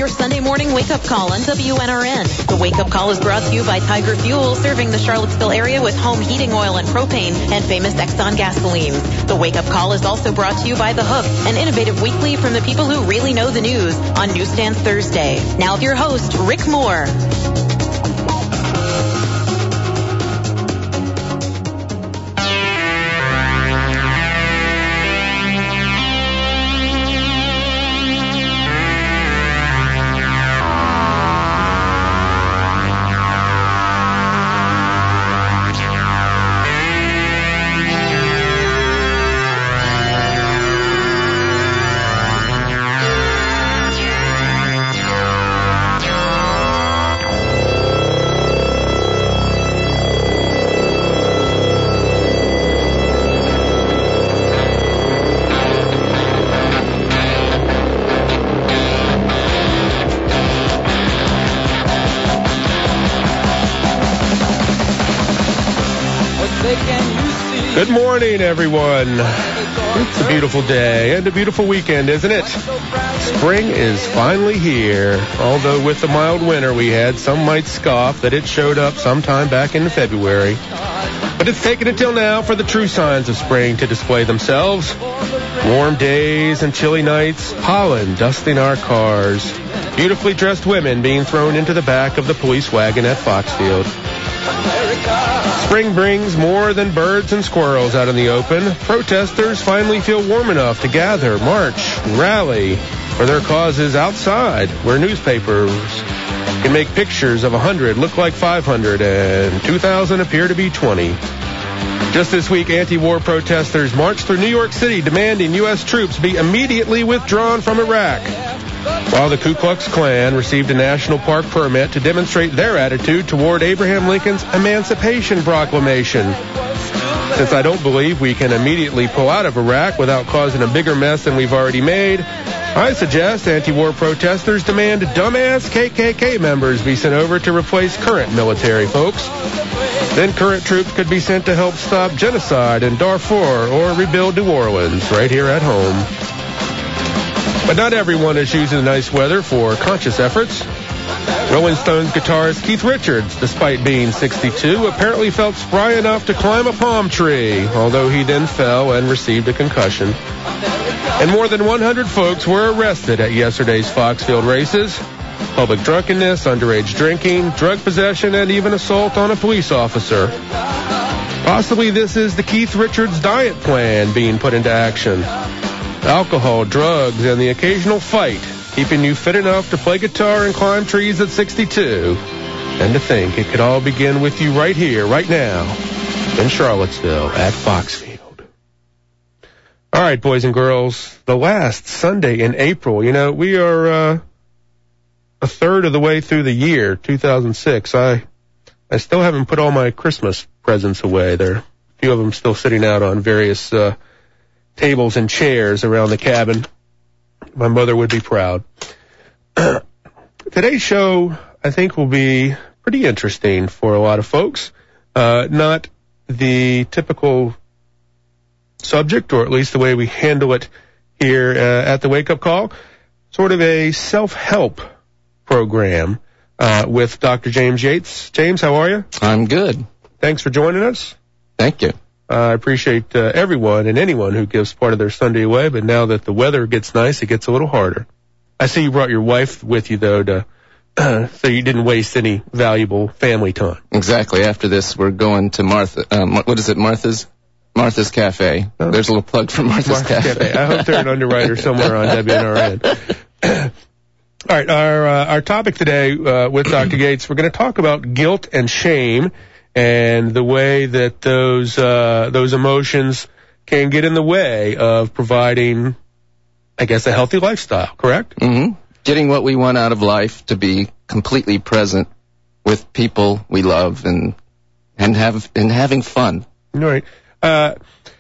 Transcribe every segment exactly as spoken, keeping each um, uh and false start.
your Sunday morning wake-up call on W N R N. The wake-up call is brought to you by Tiger Fuel, serving the Charlottesville area with home heating oil and propane and famous Exxon gasoline. The wake-up call is also brought to you by The Hook, an innovative weekly from the people who really know the news on Newsstand Thursday. Now with your host, Rick Moore. Good morning, everyone. It's a beautiful day and a beautiful weekend, isn't it? Spring is finally here. Although with the mild winter we had, some might scoff that it showed up sometime back in February. But it's taken until now for the true signs of spring to display themselves. Warm days and chilly nights, pollen dusting our cars, beautifully dressed women being thrown into the back of the police wagon at Foxfield. Spring brings more than birds and squirrels out in the open. Protesters finally feel warm enough to gather, march, rally for their causes outside, where newspapers can make pictures of one hundred look like five hundred and two thousand appear to be twenty. Just this week, anti-war protesters marched through New York City demanding U S troops be immediately withdrawn from Iraq, while the Ku Klux Klan received a national park permit to demonstrate their attitude toward Abraham Lincoln's Emancipation Proclamation. Since I don't believe we can immediately pull out of Iraq without causing a bigger mess than we've already made, I suggest anti-war protesters demand dumbass K K K members be sent over to replace current military folks. Then current troops could be sent to help stop genocide in Darfur or rebuild New Orleans right here at home. But not everyone is using the nice weather for conscious efforts. Rolling Stones guitarist Keith Richards, despite being sixty-two, apparently felt spry enough to climb a palm tree, although he then fell and received a concussion. And more than one hundred folks were arrested at yesterday's Foxfield races. Public drunkenness, underage drinking, drug possession, and even assault on a police officer. Possibly this is the Keith Richards diet plan being put into action. Alcohol, drugs, and the occasional fight, keeping you fit enough to play guitar and climb trees at sixty-two. And to think it could all begin with you right here, right now, in Charlottesville at Foxfield. All right, boys and girls, the last Sunday in April. You know, we are uh, a third of the way through the year, two thousand six. I, I still haven't put all my Christmas presents away. There are a few of them still sitting out on various uh tables and chairs around the cabin. My mother would be proud. Today's show, I think, will be pretty interesting for a lot of folks. Uh, not the typical subject, or at least the way we handle it here uh, at the Wake Up Call. Sort of a self-help program uh, with Doctor James Yates. James, how are you? I'm good. Thanks for joining us. Thank you. Uh, I appreciate uh, everyone and anyone who gives part of their Sunday away, but now that the weather gets nice, it gets a little harder. I see you brought your wife with you, though, to, uh, so you didn't waste any valuable family time. Exactly. After this, we're going to Martha. Um, what is it, Martha's? Martha's Cafe. Oh. There's a little plug for Martha's, Martha's Cafe. Cafe. I hope they're an underwriter somewhere on W N R N. All right, our uh, our topic today uh, with Doctor Yates, we're going to talk about guilt and shame, and the way that those uh, those emotions can get in the way of providing, I guess, a healthy lifestyle, correct? Mm-hmm. Getting what we want out of life, to be completely present with people we love and and have and having fun. All right. Uh,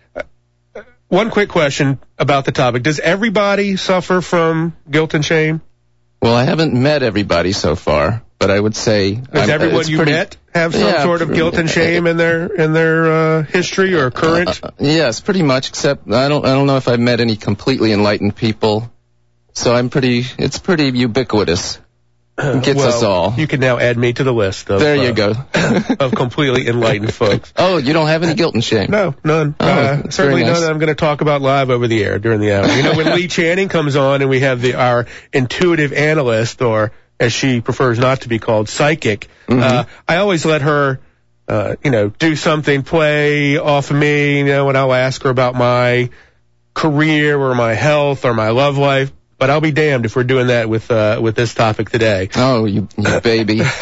one quick question about the topic. Does everybody suffer from guilt and shame? Well, I haven't met everybody so far, but I would say... Does I'm, everyone you pretty, met have some yeah, sort of guilt and shame in their in their uh, history or current? Uh, yes, pretty much, except I don't I don't know if I've met any completely enlightened people So I'm pretty, it's pretty ubiquitous. It gets well, us all. You can now add me to the list of, there you uh, go. of completely enlightened folks. Oh, you don't have any guilt and shame? No, none. Oh, uh, certainly nice. none that I'm going to talk about live over the air during the hour. You know, when Lee Channing comes on and we have the our intuitive analyst, or as she prefers not to be called, psychic, mm-hmm. uh, I always let her, uh, you know, do something, play off of me, you know, and I'll ask her about my career or my health or my love life. But I'll be damned if we're doing that with uh, with this topic today. Oh, you, you baby. All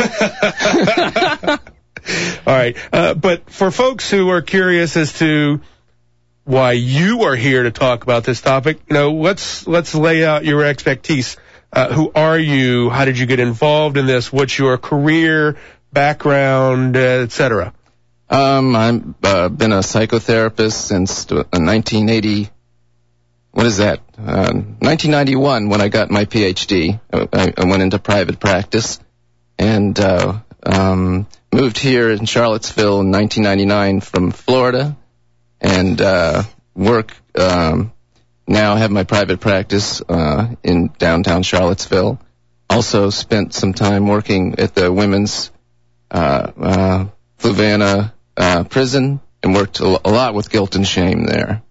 right. Uh, but for folks who are curious as to why you are here to talk about this topic, you know, let's let's lay out your expertise. Uh, who are you? How did you get involved in this? What's your career, background, uh, et cetera? Um, I've uh, been a psychotherapist since nineteen eighty. What is that? Uh, nineteen ninety-one, when I got my P H D, I, I went into private practice and uh, um, moved here in Charlottesville in nineteen ninety-nine from Florida, and uh, work um, now. Have my private practice uh, in downtown Charlottesville. Also spent some time working at the women's uh, uh, Fluvanna uh, prison and worked a, a lot with guilt and shame there.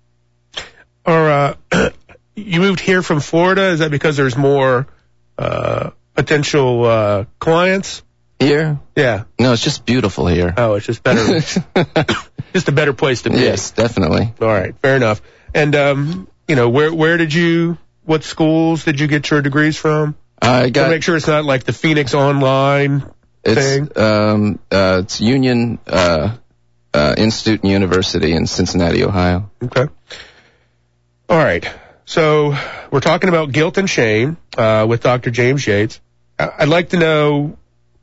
Or uh, you moved here from Florida? Is that because there's more uh, potential uh, clients here? Yeah. No, it's just beautiful here. Oh, it's just better. Just a better place to be. Yes, definitely. All right, fair enough. And um, you know, where where did you? What schools did you get your degrees from? I got. To make sure it's not like the Phoenix Online it's, thing. Um, uh, it's Union uh, uh, Institute and University in Cincinnati, Ohio. Okay. All right, so we're talking about guilt and shame uh, with Doctor James Yates. I'd like to know,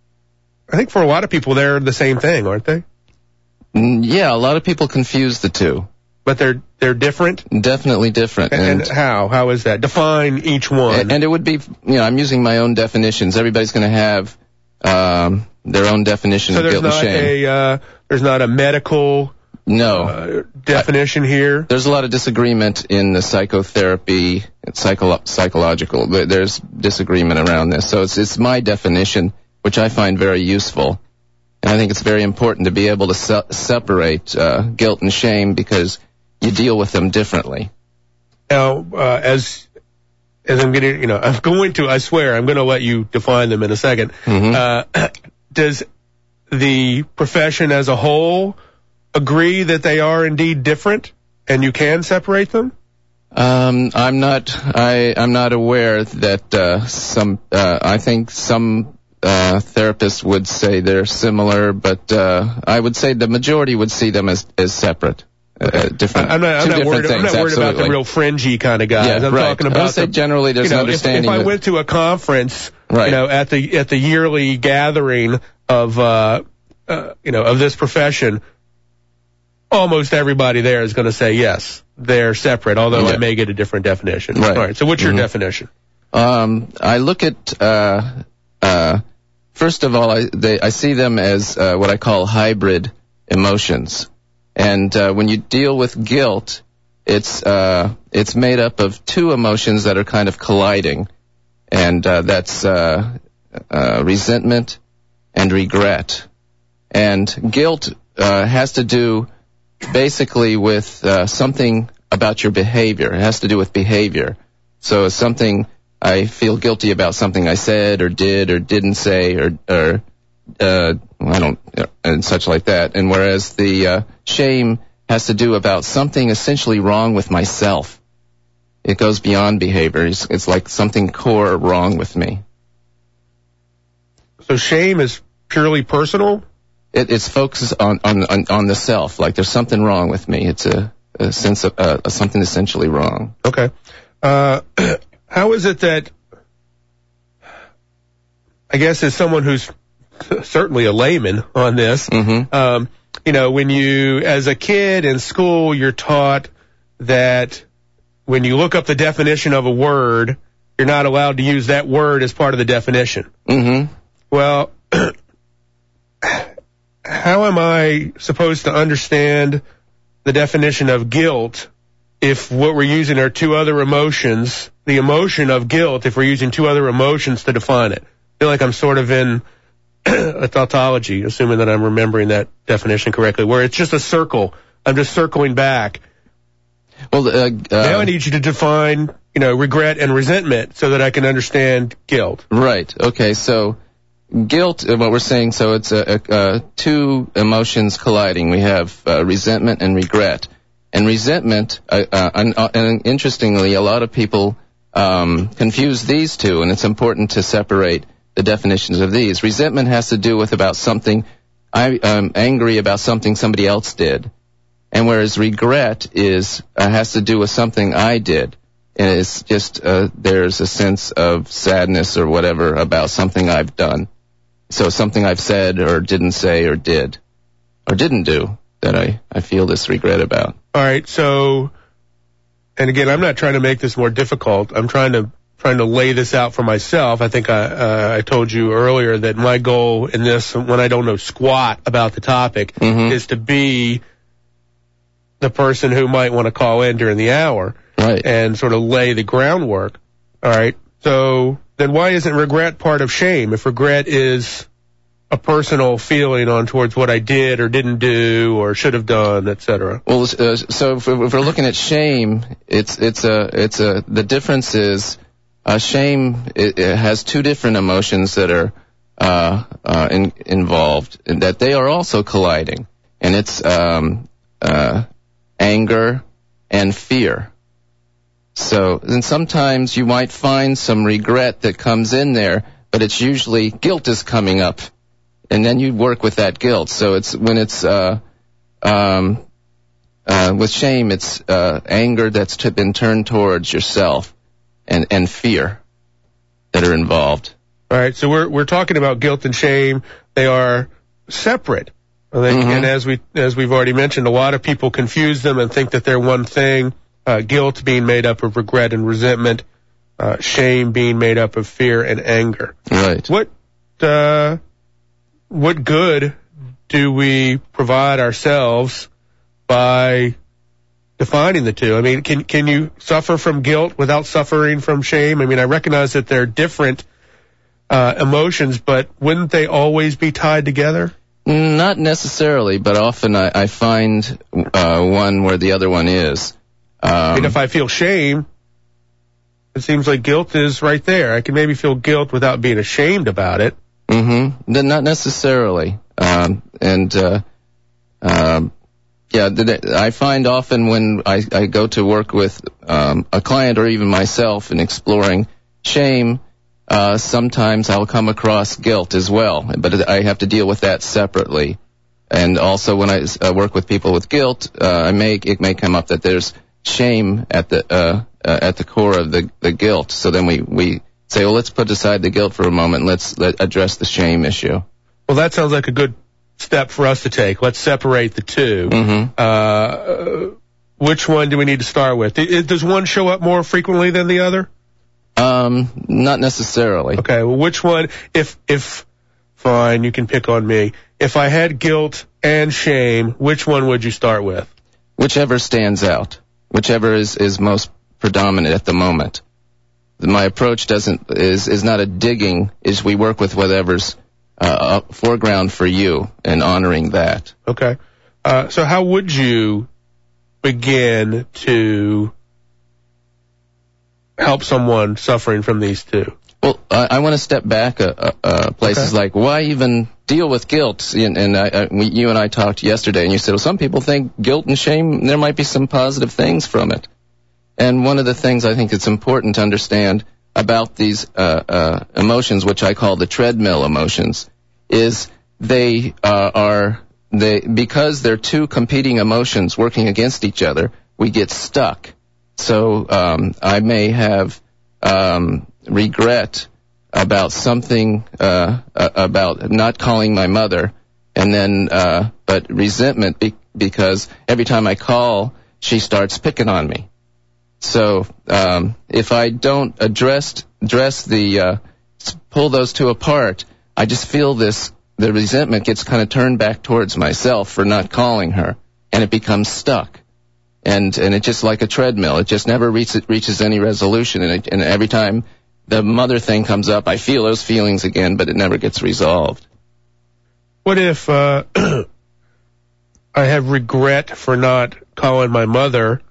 I think for a lot of people they're the same thing, aren't they? Yeah, a lot of people confuse the two. But they're they're different? Definitely different. And, and how? How is that? Define each one. And, and it would be, you know, I'm using my own definitions. Everybody's going to have um, their own definition so of guilt and shame. So there's not a, uh, there's not a medical... No. Uh, definition here? There's a lot of disagreement in the psychotherapy, psycho- psychological. There's disagreement around this. So it's, it's my definition, which I find very useful. And I think it's very important to be able to se- separate uh, guilt and shame because you deal with them differently. Now, uh, as as I'm getting, you know, I'm going to, I swear, I'm going to let you define them in a second. Mm-hmm. Uh, does the profession as a whole agree that they are indeed different and you can separate them? Um, I'm not. I I'm not aware that uh, some. Uh, I think some uh, therapists would say they're similar, but uh, I would say the majority would see them as as separate, uh, different. I'm not. I'm not worried. Things, I'm not worried absolutely. about the real fringy kind of guys. Yeah, I'm right. talking about. I would say the, generally there's you know, an understanding. If, if I that, went to a conference, right. you know, at the at the yearly gathering of uh, uh you know of this profession, almost everybody there is going to say yes, they're separate, although yeah. I may get a different definition. Right. All right, so what's your mm-hmm. definition? Um, I look at, uh, uh, first of all, I, they, I see them as uh, what I call hybrid emotions. And uh, when you deal with guilt, it's uh, it's made up of two emotions that are kind of colliding, and uh, that's uh, uh, resentment and regret. And guilt uh, has to do basically with uh, something about your behavior. It has to do with behavior. So it's something I feel guilty about, something I said or did or didn't say or, or uh, I don't, and such like that. And whereas the uh, shame has to do about something essentially wrong with myself. It goes beyond behavior. It's, it's like something core wrong with me. So shame is purely personal? It, it's focused on, on, on, on the self, like there's something wrong with me. It's a, a sense of uh, something essentially wrong. Okay. Uh, how is it that, I guess as someone who's certainly a layman on this, mm-hmm. um, you know, when you, as a kid in school, you're taught that when you look up the definition of a word, you're not allowed to use that word as part of the definition. Mm-hmm. Well, how am I supposed to understand the definition of guilt if what we're using are two other emotions, the emotion of guilt if we're using two other emotions to define it? I feel like I'm sort of in a tautology, assuming that I'm remembering that definition correctly, where it's just a circle. I'm just circling back. Well, uh, uh, now I need you to define, you know, regret and resentment so that I can understand guilt. Right. Okay. So guilt, what we're saying, so it's a, a, a two emotions colliding. We have uh, resentment and regret. And resentment, uh, uh, and, uh, and interestingly, a lot of people um, confuse these two, and it's important to separate the definitions of these. Resentment has to do with about something, I'm um, angry about something somebody else did. And whereas regret is uh, has to do with something I did. And it's just, uh, there's a sense of sadness or whatever about something I've done. So something I've said or didn't say or did or didn't do that I, I feel this regret about. All right, so, and again, I'm not trying to make this more difficult. I'm trying to trying to lay this out for myself. I think I, uh, I told you earlier that my goal in this, when I don't know squat about the topic, mm-hmm. is to be the person who might want to call in during the hour. Right. And sort of lay the groundwork. All right, so then why isn't regret part of shame? If regret is a personal feeling on towards what I did or didn't do or should have done, et cetera. Well, uh, so if we're, if we're looking at shame, it's it's a it's a the difference is uh, shame it, it has two different emotions that are uh, uh, in, involved, and that they are also colliding, and it's um, uh, anger and fear. So, and sometimes you might find some regret that comes in there, but it's usually guilt is coming up. And then you work with that guilt. So it's when it's uh, um, uh, with shame, it's uh, anger that's t- been turned towards yourself, and, and fear that are involved. All right. So we're we're talking about guilt and shame. They are separate. They, mm-hmm. And as we as we've already mentioned, a lot of people confuse them and think that they're one thing. Uh, guilt being made up of regret and resentment, uh, shame being made up of fear and anger. Right. What uh, what good do we provide ourselves by defining the two? I mean, can can you suffer from guilt without suffering from shame? I mean, I recognize that they're different uh, emotions, but wouldn't they always be tied together? Not necessarily, but often I, I find uh, one where the other one is. Um, I mean, if I feel shame, it seems like guilt is right there. I can maybe feel guilt without being ashamed about it. Mm-hmm. Then not necessarily. Um, and, uh, um, yeah, I find often when I, I go to work with um, a client or even myself in exploring shame, uh, sometimes I'll come across guilt as well, but I have to deal with that separately. And also when I uh, work with people with guilt, uh, I may it may come up that there's shame at the uh, uh, at the core of the, the guilt. So then we, we say, well, let's put aside the guilt for a moment. Let's let address the shame issue. Well, that sounds like a good step for us to take. Let's separate the two. Mm-hmm. Uh, which one do we need to start with? Does one show up more frequently than the other? Um, not necessarily. Okay. Well, which one? If if fine, you can pick on me. If I had guilt and shame, which one would you start with? Whichever stands out. Whichever is, is most predominant at the moment. My approach doesn't is is not a digging. Is we work with whatever's uh, foreground for you and honoring that. Okay. Uh, so how would you begin to help someone suffering from these two? Well, I, I want to step back uh, uh, places okay. like why even deal with guilt? And, and I, I, we, you and I talked yesterday, and you said, well, some people think guilt and shame, there might be some positive things from it. And one of the things I think it's important to understand about these uh, uh, emotions, which I call the treadmill emotions, is they uh, are they because they're two competing emotions working against each other. We get stuck. So um, I may have um, regret about something uh, uh, about not calling my mother, and then uh, but resentment be- because every time I call, she starts picking on me. So um, if I don't address address the uh, pull those two apart, I just feel this the resentment gets kind of turned back towards myself for not calling her, and it becomes stuck. And and it's just like a treadmill. It just never reaches reaches any resolution. And, it, and every time the mother thing comes up, I feel those feelings again, but it never gets resolved. What if uh, I have regret for not calling my mother,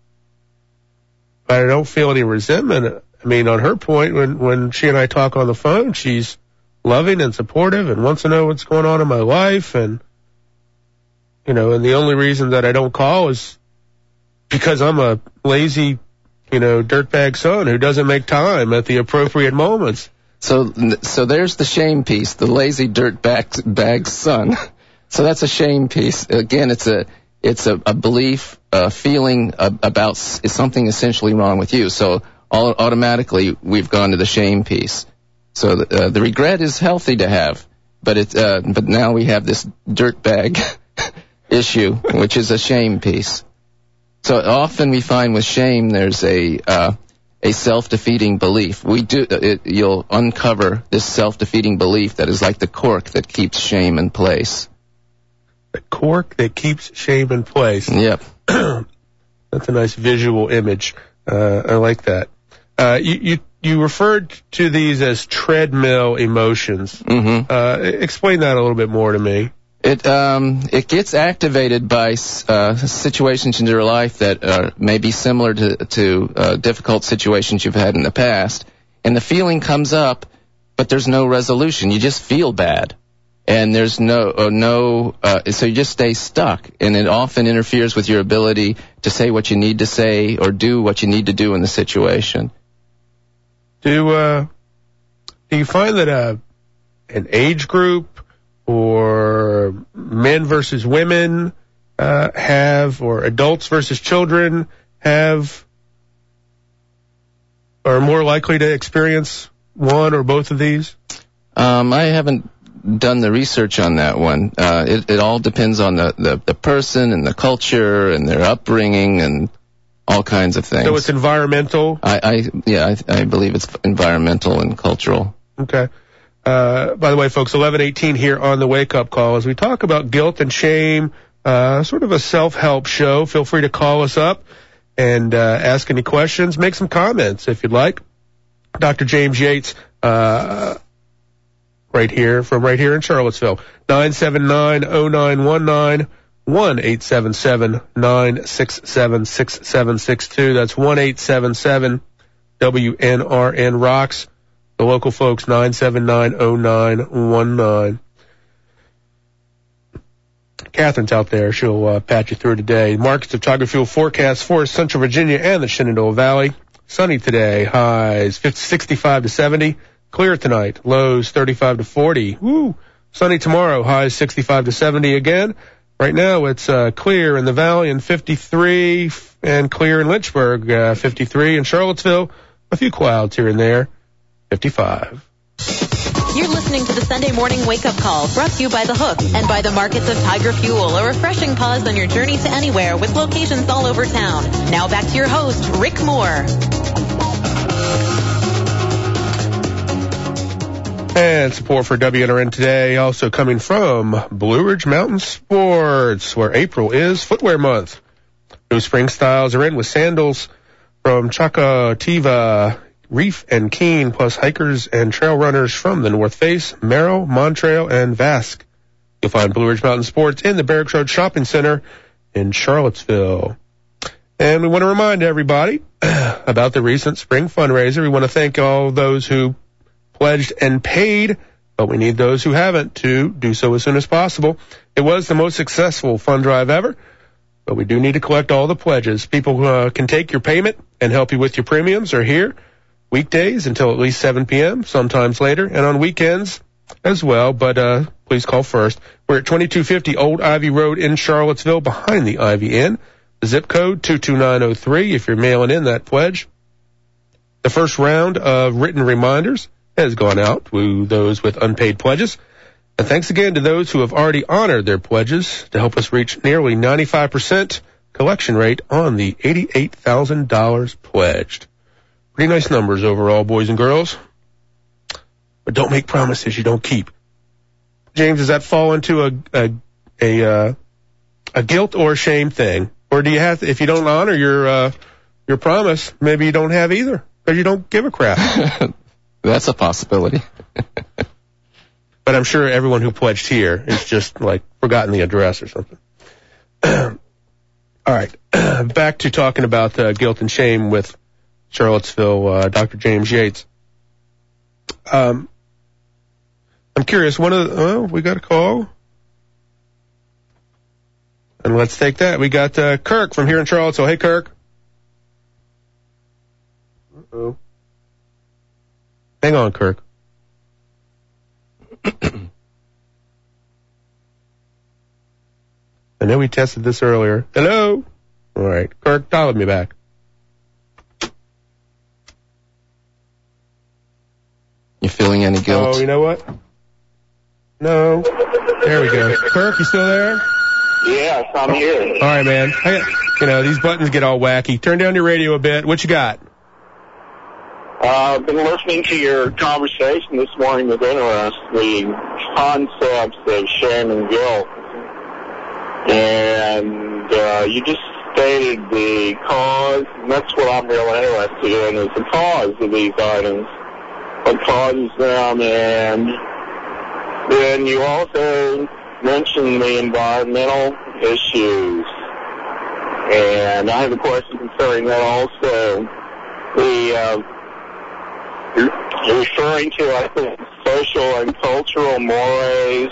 but I don't feel any resentment? I mean, on her point, when, when she and I talk on the phone, she's loving and supportive and wants to know what's going on in my life. And, you know, and the only reason that I don't call is because I'm a lazy, you know, dirtbag son who doesn't make time at the appropriate moments. So, so there's the shame piece, the lazy dirtbag bag son. So that's a shame piece. Again, it's a, it's a, a belief, a feeling about something essentially wrong with you. So all, automatically we've gone to the shame piece. So the, uh, the regret is healthy to have, but it, uh, but now we have this dirtbag issue, which is a shame piece. So often we find with shame there's a, uh, a self-defeating belief. We do, it, you'll uncover this self-defeating belief that is like the cork that keeps shame in place. The cork that keeps shame in place. Yep. That's a nice visual image. Uh, I like that. Uh, you, you, you referred to these as treadmill emotions. Mm-hmm. Uh, explain that a little bit more to me. It um it gets activated by uh, situations in your life that uh, may be similar to to uh, difficult situations you've had in the past, and the feeling comes up, but there's no resolution. You just feel bad, and there's no uh, no uh, so you just stay stuck, and it often interferes with your ability to say what you need to say or do what you need to do in the situation. Do uh do you find that uh an age group or men versus women uh, have, or adults versus children have, are more likely to experience one or both of these? Um, I haven't done the research on that one. Uh, it, it all depends on the, the, the person and the culture and their upbringing and all kinds of things. So it's environmental? I, I yeah, I, I believe it's environmental and cultural. Okay. Uh, by the way, folks, eleven eighteen here on the Wake Up Call. As we talk about guilt and shame, uh, sort of a self-help show, feel free to call us up and uh, ask any questions. Make some comments if you'd like. Doctor James Yates, uh, right here, from right here in Charlottesville. nine seven nine, oh nine one nine, one eight seven seven, nine six seven, six seven six two. That's one eight seven seven W N R N Rocks. The local folks, nine seven nine, oh nine one nine. Catherine's out there. She'll uh, patch you through today. Markets of Tiger Fuel forecast for Central Virginia and the Shenandoah Valley. Sunny today. Highs sixty-five to seventy. Clear tonight. Lows thirty-five to forty. Woo! Sunny tomorrow. Highs sixty-five to seventy again. Right now it's uh, clear in the Valley and fifty-three, and clear in Lynchburg, uh, fifty-three. In Charlottesville, a few clouds here and there. fifty-five. You're listening to the Sunday Morning Wake Up Call, brought to you by The Hook and by the Markets of Tiger Fuel, a refreshing pause on your journey to anywhere with locations all over town. Now back to your host, Rick Moore. And support for W N R N today also coming from Blue Ridge Mountain Sports, where April is footwear month. New spring styles are in with sandals from Chakativa, Reef and Keene, plus hikers and trail runners from the North Face, Merrill, Montrail, and Vasque. You'll find Blue Ridge Mountain Sports in the Barracks Road Shopping Center in Charlottesville. And we want to remind everybody about the recent spring fundraiser. We want to thank all those who pledged and paid, but we need those who haven't to do so as soon as possible. It was the most successful fund drive ever, but we do need to collect all the pledges. People who uh, can take your payment and help you with your premiums are here weekdays until at least seven p.m., sometimes later, and on weekends as well, but uh please call first. We're at twenty-two fifty Old Ivy Road in Charlottesville, behind the Ivy Inn. The zip code two two nine oh three if you're mailing in that pledge. The first round of written reminders has gone out to those with unpaid pledges. And thanks again to those who have already honored their pledges to help us reach nearly ninety-five percent collection rate on the eighty-eight thousand dollars pledged. Pretty nice numbers overall, boys and girls. But don't make promises you don't keep. James, does that fall into a a a, uh, a guilt or shame thing? Or do you have to, if you don't honor your uh, your promise, maybe you don't have either, because you don't give a crap. That's a possibility. But I'm sure everyone who pledged here is just, like, forgotten the address or something. All right. Back to talking about uh, guilt and shame with Charlottesville, uh, Doctor James Yates. Um, I'm curious, one of the, oh, we got a call. And let's take that. We got uh, Kirk from here in Charlottesville. Hey, Kirk. Uh-oh. Hang on, Kirk. I know we tested this earlier. Hello? All right. Kirk, dial me back. You feeling any guilt? Oh, you know what? No. There we go. Kirk, you still there? Yes, I'm here. All right, man. I got, you know, these buttons get all wacky. Turn down your radio a bit. What you got? Uh, I've been listening to your conversation this morning with interest, the concepts of shame and guilt. And uh, you just stated the cause, and that's what I'm real interested in, is the cause of these items, what causes them, and then you also mentioned the environmental issues. And I have a question concerning that also. The uh, you're referring to, I think, social and cultural mores.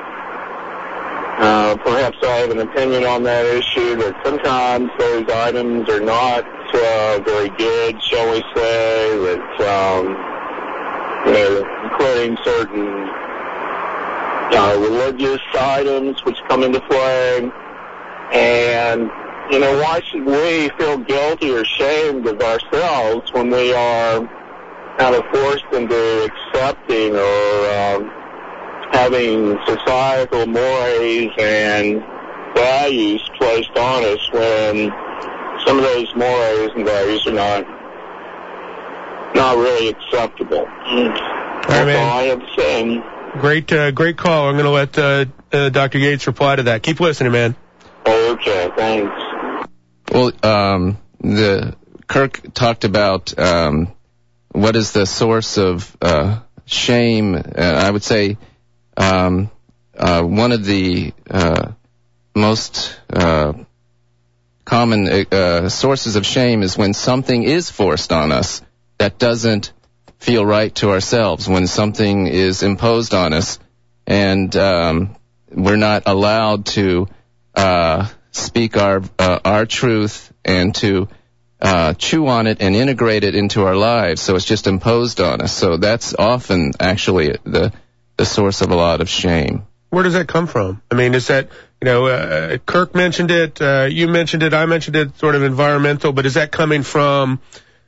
Uh, perhaps I have an opinion on that issue, that sometimes those items are not uh, very good, shall we say, that, um, you know, including certain uh, religious items which come into play. And, you know, why should we feel guilty or ashamed of ourselves when we are kind of forced into accepting or um, having societal mores and values placed on us, when some of those mores and values are not not really acceptable? That's all, right, all I have to say. Great, uh, great call. I'm going to let uh, uh, Doctor Yates reply to that. Keep listening, man. Okay, thanks. Well, um, the Kirk talked about um, what is the source of uh, shame. Uh, I would say um, uh, one of the uh, most uh, common uh, sources of shame is when something is forced on us that doesn't feel right to ourselves, when something is imposed on us and um, we're not allowed to uh, speak our uh, our truth and to uh, chew on it and integrate it into our lives. So it's just imposed on us. So that's often actually the the source of a lot of shame. Where does that come from? I mean, is that, you know, uh, Kirk mentioned it, uh, you mentioned it, I mentioned it, sort of environmental, but is that coming from,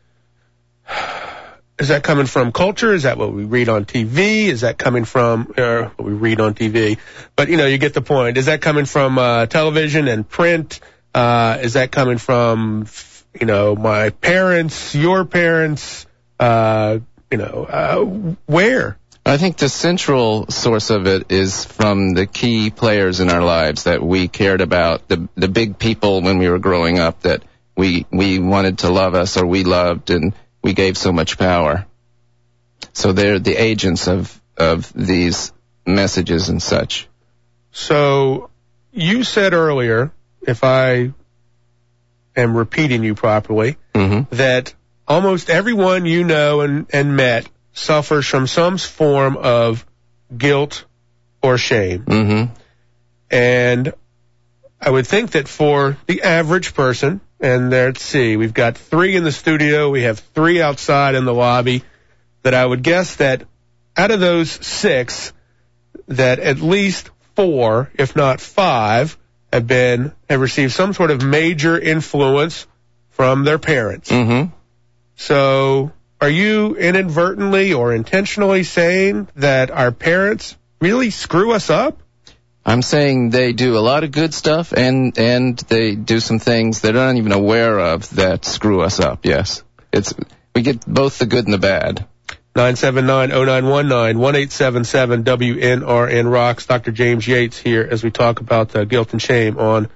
is that coming from culture? Is that what we read on T V? Is that coming from, uh, what we read on T V? But, you know, you get the point. Is that coming from uh, television and print? Uh, is that coming from, you know, my parents, your parents, uh, you know, uh, where? I think the central source of it is from the key players in our lives that we cared about, the the big people when we were growing up that we we wanted to love us or we loved, and we gave so much power. So they're the agents of, of these messages and such. So you said earlier, if I am repeating you properly, mm-hmm. that almost everyone you know and, and met suffers from some form of guilt or shame. Mm-hmm. And I would think that for the average person, and let's see, we've got three in the studio, we have three outside in the lobby, that I would guess that out of those six, that at least four, if not five, have been, have received some sort of major influence from their parents. Mm-hmm. So are you inadvertently or intentionally saying that our parents really screw us up? I'm saying they do a lot of good stuff, and and they do some things they're not even aware of that screw us up, yes. It's we get both the good and the bad. nine seven nine, oh nine one nine, one eight seven seven W N R N Rocks. Doctor James Yates here as we talk about uh, guilt and shame on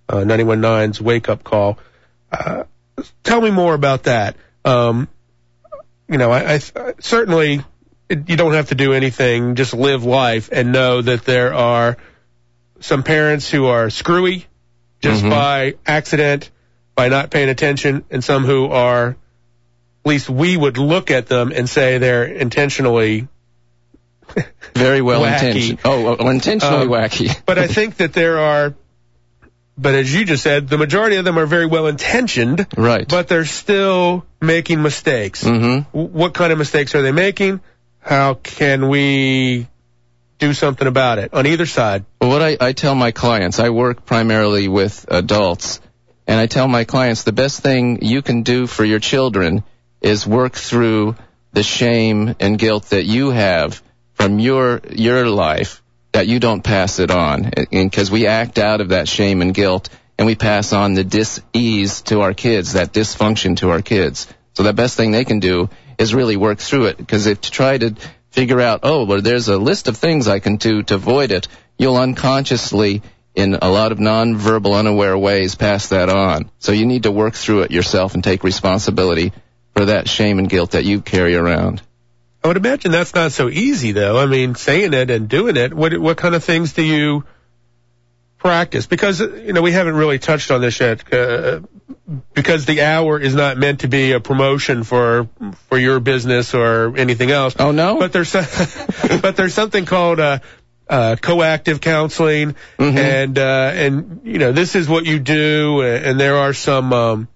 uh, ninety-one point nine's Wake Up Call. Uh, tell me more about that. Um, you know, I, I certainly it, you don't have to do anything, just live life and know that there are some parents who are screwy just mm-hmm. by accident, by not paying attention, and some who are, at least we would look at them and say they're intentionally very well wacky. intentioned. Oh, well, intentionally um, wacky. But I think that there are, but as you just said, the majority of them are very well intentioned. Right. But they're still making mistakes. Mm-hmm. What kind of mistakes are they making? How can we do something about it on either side? Well, what I, I tell my clients, I work primarily with adults, and I tell my clients the best thing you can do for your children is work through the shame and guilt that you have from your your life, that you don't pass it on, because we act out of that shame and guilt, and we pass on the dis-ease to our kids, that dysfunction to our kids. So the best thing they can do is really work through it, because if to try to figure out, oh, well, there's a list of things I can do to avoid it, you'll unconsciously, in a lot of non-verbal, unaware ways, pass that on. So you need to work through it yourself and take responsibility for that shame and guilt that you carry around. I would imagine that's not so easy, though. I mean, saying it and doing it, what what kind of things do you practice? Because, you know, we haven't really touched on this yet, uh, because the hour is not meant to be a promotion for for your business or anything else. Oh, no? But there's, but there's something called uh, uh, coactive counseling, mm-hmm. and, uh, and you know, this is what you do, and there are some um,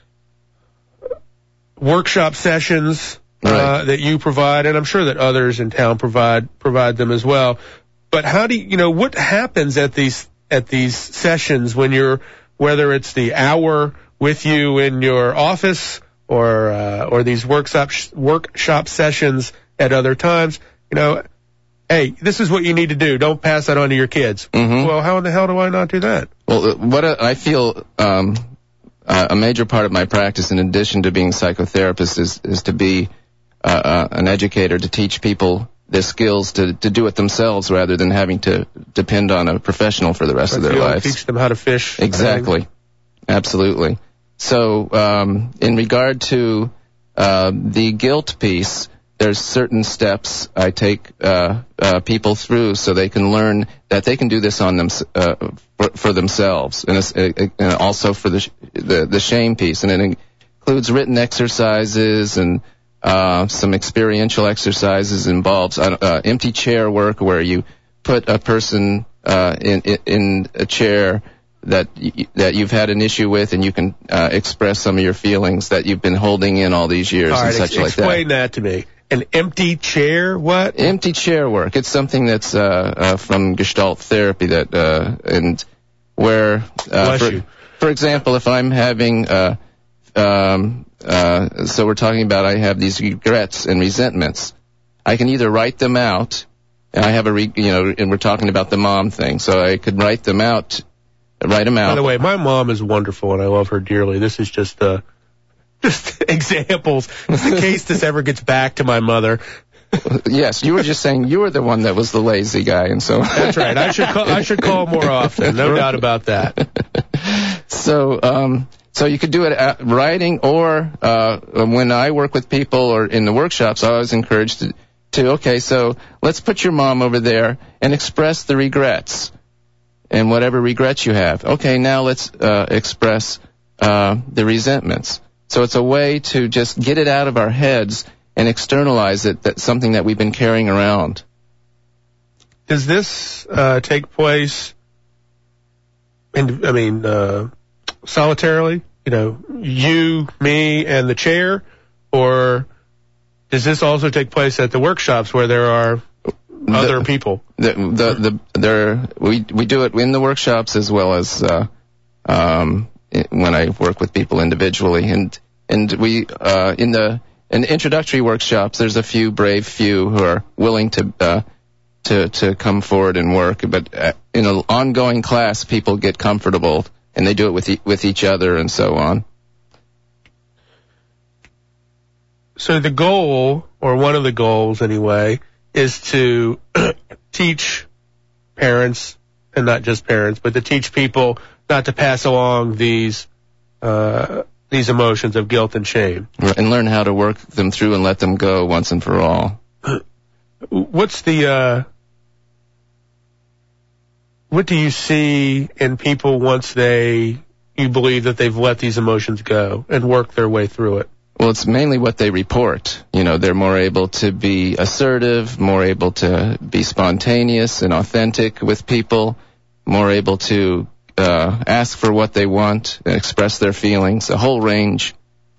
workshop sessions Right. Uh, that you provide, and I'm sure that others in town provide provide them as well. But how do you, you know, what happens at these at these sessions when you're, whether it's the hour with you in your office or uh, or these workshop workshop sessions at other times? You know, hey, this is what you need to do. Don't pass that on to your kids. Mm-hmm. Well, how in the hell do I not do that? Well, what I feel um, a major part of my practice, in addition to being a psychotherapist, is is to be Uh, uh, an educator, to teach people the skills to, to do it themselves rather than having to depend on a professional for the rest like of their lives. Teach them how to fish. Exactly. Absolutely. So um, in regard to uh, the guilt piece, there's certain steps I take uh, uh, people through so they can learn that they can do this on them uh, for, for themselves, and, it's, and also for the, the the shame piece, and it includes written exercises and Uh, some experiential exercises, involves uh, uh, empty chair work, where you put a person uh, in, in a chair that y- that you've had an issue with, and you can uh, express some of your feelings that you've been holding in all these years, all right, and such ex- like that. Explain that to me. An empty chair? What? Empty chair work. It's something that's uh, uh, from Gestalt therapy, that uh, and where, uh, Bless for, you. for example, if I'm having uh, um, Uh, so we're talking about I have these regrets and resentments. I can either write them out, and I have a, re, you know, and we're talking about the mom thing, so I could write them out, write them out. By the way, my mom is wonderful, and I love her dearly. This is just, uh, just examples, just in case this ever gets back to my mother. Yes, you were just saying you were the one that was the lazy guy, and so. That's right. I should call, I should call more often, no doubt about that. So, um, So you could do it at writing, or uh, when I work with people or in the workshops, I always encourage to, to, okay, so let's put your mom over there and express the regrets and whatever regrets you have. Okay, now let's uh, express uh, the resentments. So it's a way to just get it out of our heads and externalize it, that's something that we've been carrying around. Does this uh, take place, in, I mean, uh, solitarily, you know, you, me, and the chair, or does this also take place at the workshops where there are other the, people? The, the, the, there, we, we do it in the workshops as well as, uh, um, when I work with people individually. And, and we, uh, in the, in the introductory workshops, there's a few brave few who are willing to, uh, to, to come forward and work. But uh, in an ongoing class, people get comfortable, and they do it with e- with each other and so on. So the goal, or one of the goals anyway, is to teach parents, and not just parents, but to teach people not to pass along these uh, these emotions of guilt and shame. And learn how to work them through and let them go once and for all. What's the, uh, what do you see in people once they, you believe that they've let these emotions go and work their way through it? Well, it's mainly what they report. You know, they're more able to be assertive, more able to be spontaneous and authentic with people, more able to uh, ask for what they want and express their feelings, a whole range.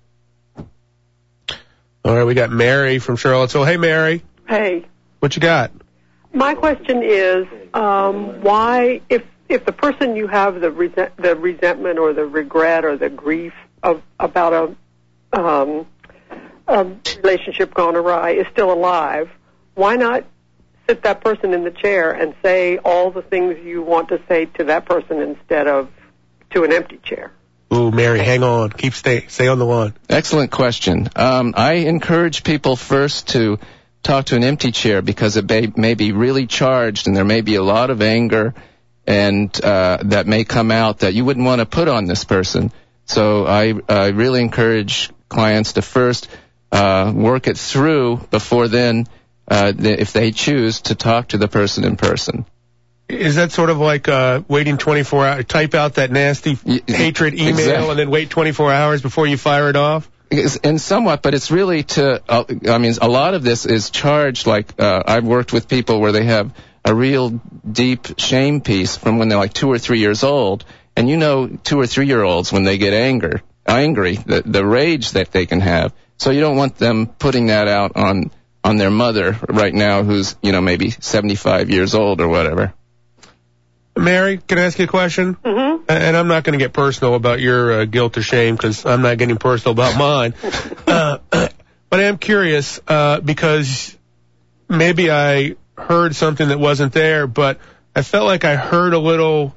All right, we got Mary from Charlottesville. Hey, Mary. Hey. What you got? My question is, um, why, if if the person you have the resent, the resentment or the regret or the grief of about a Um, a relationship gone awry is still alive, why not sit that person in the chair and say all the things you want to say to that person instead of to an empty chair? Ooh, Mary, hang on. Keep stay stay on the line. Excellent question. Um, I encourage people first to talk to an empty chair because it may, may be really charged and there may be a lot of anger and uh, that may come out that you wouldn't want to put on this person. So I, I really encourage clients to first uh, work it through before then, uh, if they choose, to talk to the person in person. Is that sort of like uh, waiting twenty-four hours, type out that nasty y- hatred email exactly. and then wait twenty-four hours before you fire it off? And somewhat, but it's really to, uh, I mean, a lot of this is charged, like uh, I've worked with people where they have a real deep shame piece from when they're like two or three years old. And you know two or three-year-olds, when they get anger, angry, the, the rage that they can have. So you don't want them putting that out on, on their mother right now who's, you know, maybe seventy-five years old or whatever. Mary, can I ask you a question? Mm-hmm. And I'm not going to get personal about your uh, guilt or shame because I'm not getting personal about mine. uh, but I am curious uh, because maybe I heard something that wasn't there, but I felt like I heard a little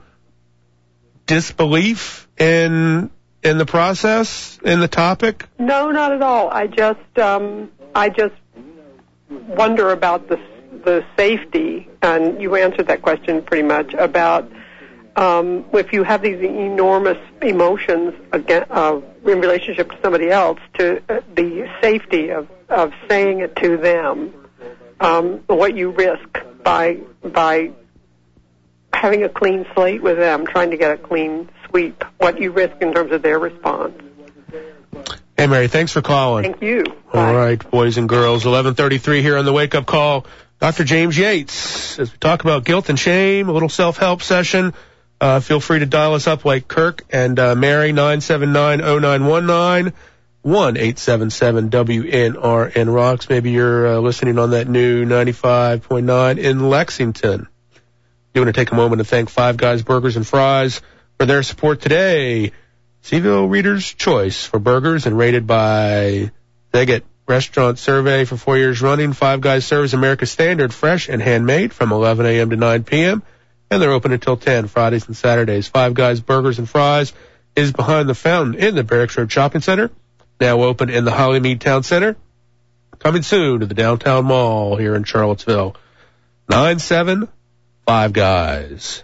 disbelief in in the process, in the topic? No, not at all. I just um, I just wonder about the the safety, and you answered that question pretty much about um, if you have these enormous emotions again, uh, in relationship to somebody else, to uh, the safety of, of saying it to them, um, what you risk by by having a clean slate with them, trying to get a clean sweep, what you risk in terms of their response. Hey, Mary, thanks for calling. Thank you. All Bye. right, boys and girls, eleven thirty-three here on the Wake Up Call. Doctor James Yates, as we talk about guilt and shame, a little self-help session. Uh, feel free to dial us up like Kirk and uh, Mary, nine seven nine, oh nine one nine, one eight seven seven W N R N Rocks. Maybe you're uh, listening on that new ninety-five point nine in Lexington. You want to take a moment to thank Five Guys Burgers and Fries for their support today. Seaville Reader's Choice for burgers and rated by Zeggett Restaurant Survey for four years running. Five Guys serves America's standard, fresh and handmade from eleven a.m. to nine p.m. And they're open until ten, Fridays and Saturdays. Five Guys Burgers and Fries is behind the fountain in the Barracks Road Shopping Center. Now open in the Hollymead Town Center. Coming soon to the Downtown Mall here in Charlottesville. nine seven Five Guys.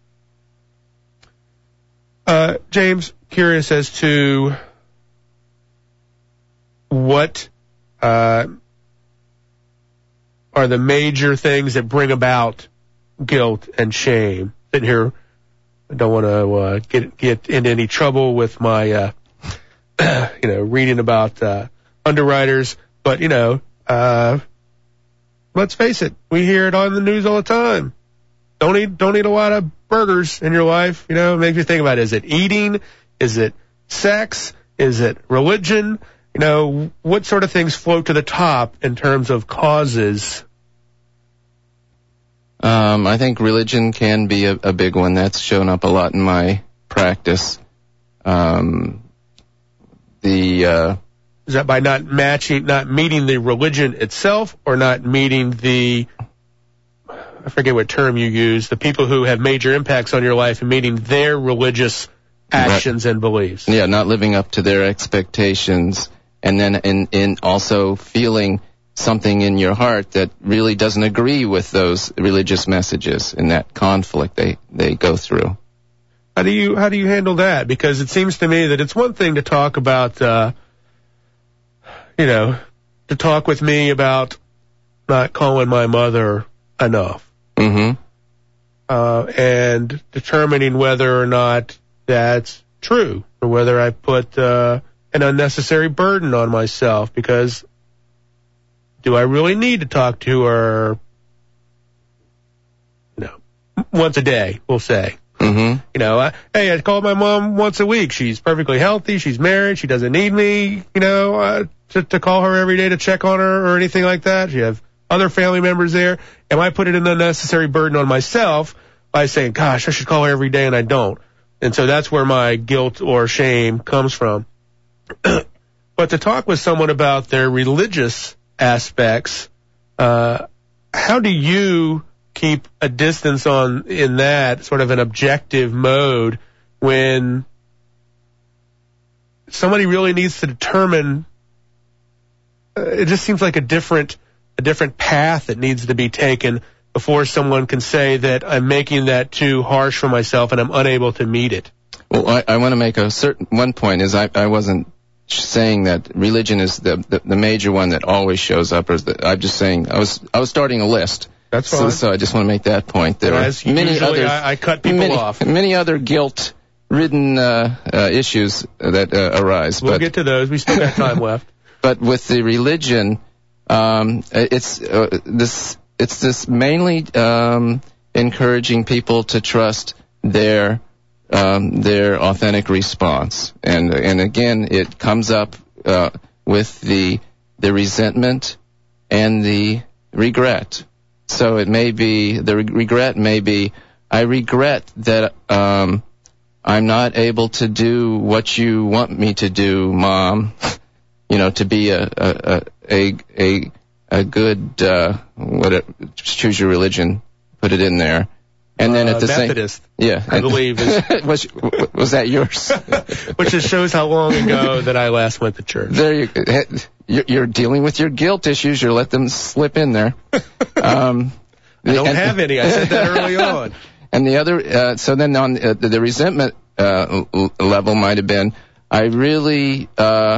Uh, James, curious as to what uh, are the major things that bring about guilt and shame. Sitting here, I don't want to uh, get get into any trouble with my, uh, you know, reading about uh, underwriters, but you know, uh, let's face it, we hear it on the news all the time. Don't eat, don't eat a lot of burgers in your life. You know, it makes you think about, is it eating? Is it sex? Is it religion? You know, what sort of things float to the top in terms of causes? Um, I think religion can be a, a big one. That's shown up a lot in my practice. Um, the, uh, Is that by not matching, not meeting the religion itself, or not meeting the, I forget what term you use, the people who have major impacts on your life and meeting their religious actions and beliefs? Yeah, not living up to their expectations, and then in, in also feeling something in your heart that really doesn't agree with those religious messages and that conflict they, they go through. How do you how do you handle that? Because it seems to me that it's one thing to talk about, uh, you know, to talk with me about not calling my mother enough, Mm-hmm. uh, and determining whether or not that's true, or whether I put uh, an unnecessary burden on myself. Because do I really need to talk to her, you know, once a day, we'll say? Mm-hmm. You know, I, hey, I call my mom once a week. She's perfectly healthy. She's married. She doesn't need me, you know, uh, to, to call her every day to check on her or anything like that. She have other family members there. Am I putting an unnecessary burden on myself by saying, gosh, I should call her every day and I don't? And so that's where my guilt or shame comes from. But to talk with someone about their religious aspects, uh, how do you keep a distance on in that sort of an objective mode when somebody really needs to determine? Uh, it just seems like a different a different path that needs to be taken before someone can say that I'm making that too harsh for myself and I'm unable to meet it. Well, I, I want to make a certain one point is I, I wasn't saying that religion is the, the the major one that always shows up. Or the, I'm just saying I was I was starting a list. That's so, fine. So I just want to make that point. There As are many usually, other I, I cut people many, off. Many other guilt-ridden uh, uh, issues that uh, arise. We'll but, get to those. We still got time left. But with the religion, um, it's uh, this. It's this mainly um, encouraging people to trust their um, their authentic response, and and again, it comes up uh, with the the resentment and the regret. So it may be the re- regret may be I regret that um, I'm not able to do what you want me to do, Mom. You know, to be a a a a, a good uh, what it, choose your religion, put it in there, and then uh, at the Methodist, same yeah, I believe is was was that yours? Which just shows how long ago that I last went to church. There you you're, you're dealing with your guilt issues. You let them slip in there. Um, I don't and, have any. I said that early on. And the other, uh, so then on uh, the, the resentment uh, l- level might have been, I really uh,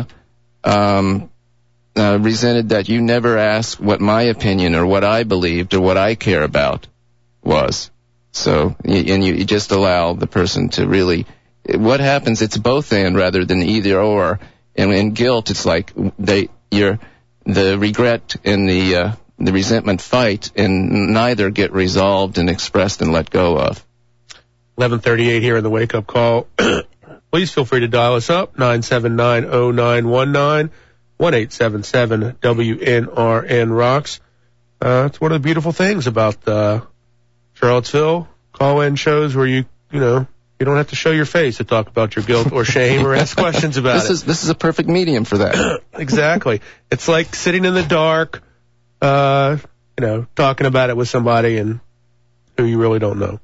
um, uh, resented that you never asked what my opinion or what I believed or what I care about was. So, and you, you just allow the person to really, what happens, it's both and rather than either or. And in guilt, it's like they, you're, the regret and the, uh, the resentment fight, and neither get resolved and expressed and let go of. eleven thirty-eight here in the Wake Up Call. Please feel free to dial us up, nine seven nine, oh nine one nine, one eight seven seven W N R N rocks. Uh, it's one of the beautiful things about uh, Charlottesville call-in shows where you, you know, you don't have to show your face to talk about your guilt or shame or ask questions about this it. Is, this is a perfect medium for that. Exactly. It's like sitting in the dark, uh, you know, talking about it with somebody and who you really don't know.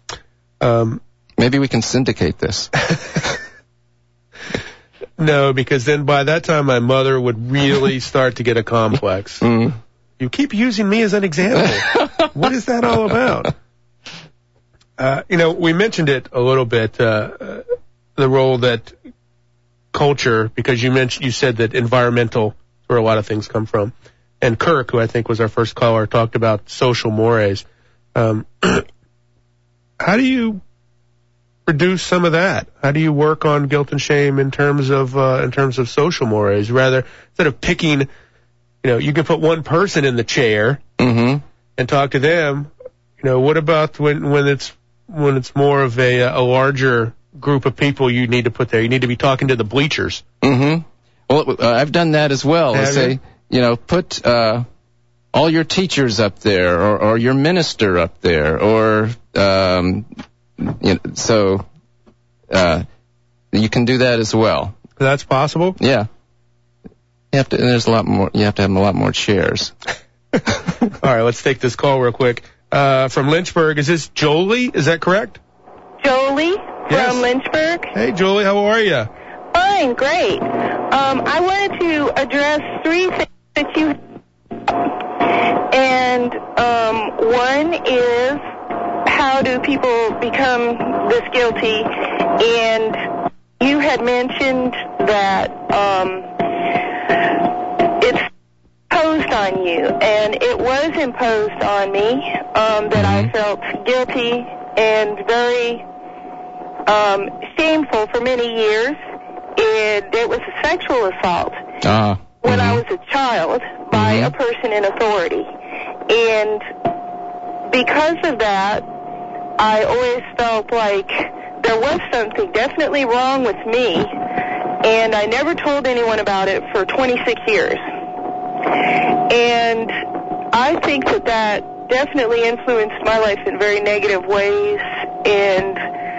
Um, Maybe we can syndicate this. No, because then by that time my mother would really start to get a complex. Mm. You keep using me as an example. What is that all about? Uh, you know, we mentioned it a little bit, uh, uh, the role that culture, because you mentioned, you said that environmental is where a lot of things come from. And Kirk, who I think was our first caller, talked about social mores. Um, how do you reduce some of that? How do you work on guilt and shame in terms of uh, in terms of social mores? Rather, instead of picking, you know, you can put one person in the chair mm-hmm. and talk to them. You know, what about when when it's when it's more of a a larger group of people you need to put there? You need to be talking to the bleachers. Mm-hmm. Well, uh, I've done that as well. Have I say, you? you know, put uh, all your teachers up there, or, or your minister up there, or um, you know, so uh, you can do that as well. That's possible. Yeah. You have to. There's a lot more. You have to have a lot more chairs. All right, let's take this call real quick. Uh, from Lynchburg, is this Jolie? Is that correct? Jolie Yes. from Lynchburg. Hey, Jolie, how are you? Fine, great. Um, I wanted to address three things that you and um, one is how do people become this guilty, And you had mentioned that um, it's imposed on you, and it was imposed on me, um, that I felt guilty and very um, shameful for many years. And it was a sexual assault uh, when mm-hmm. I was a child by mm-hmm. a person in authority. And because of that, I always felt like there was something definitely wrong with me, and I never told anyone about it for twenty-six years. And I think that that definitely influenced my life in very negative ways. And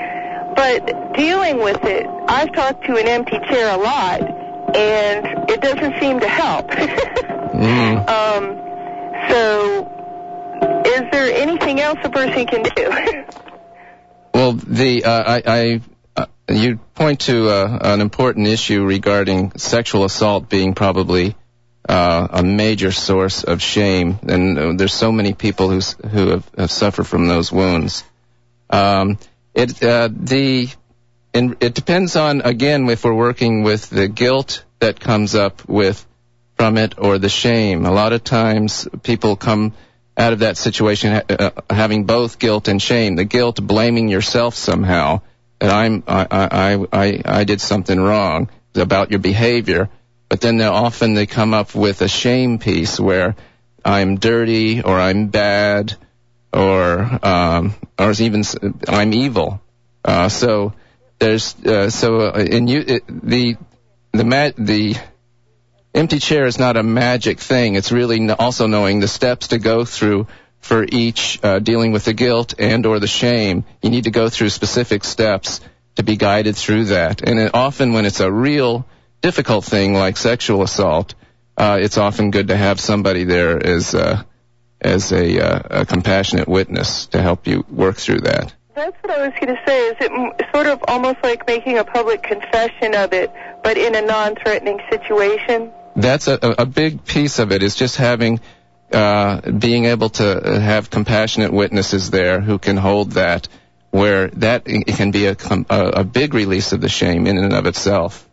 but dealing with it, I've talked to an empty chair a lot, and it doesn't seem to help. mm. um, so is there anything else a person can do? Well, the uh, I, I uh, you point to uh, an important issue regarding sexual assault being probably uh, a major source of shame, and uh, there's so many people who who have, have suffered from those wounds. Um, it uh, the in, it depends on, again, if we're working with the guilt that comes up with from it or the shame. A lot of times people come out of that situation uh, having both guilt and shame. The guilt, blaming yourself somehow that I'm I I I I did something wrong about your behavior, but then they often they come up with a shame piece where I'm dirty or I'm bad or um or even I'm evil. Uh, so there's uh, so in you it, the the ma- the empty chair is not a magic thing. It's really also knowing the steps to go through for each uh, dealing with the guilt and or the shame. You need to go through specific steps to be guided through that. And it, often when it's a real difficult thing like sexual assault, uh, it's often good to have somebody there as uh, as a, uh, a compassionate witness to help you work through that. That's what I was going to say. Is it m- sort of almost like making a public confession of it, but in a non-threatening situation? That's a, a big piece of it, is just having, uh, being able to have compassionate witnesses there who can hold that, where that it can be a, a, a big release of the shame in and of itself.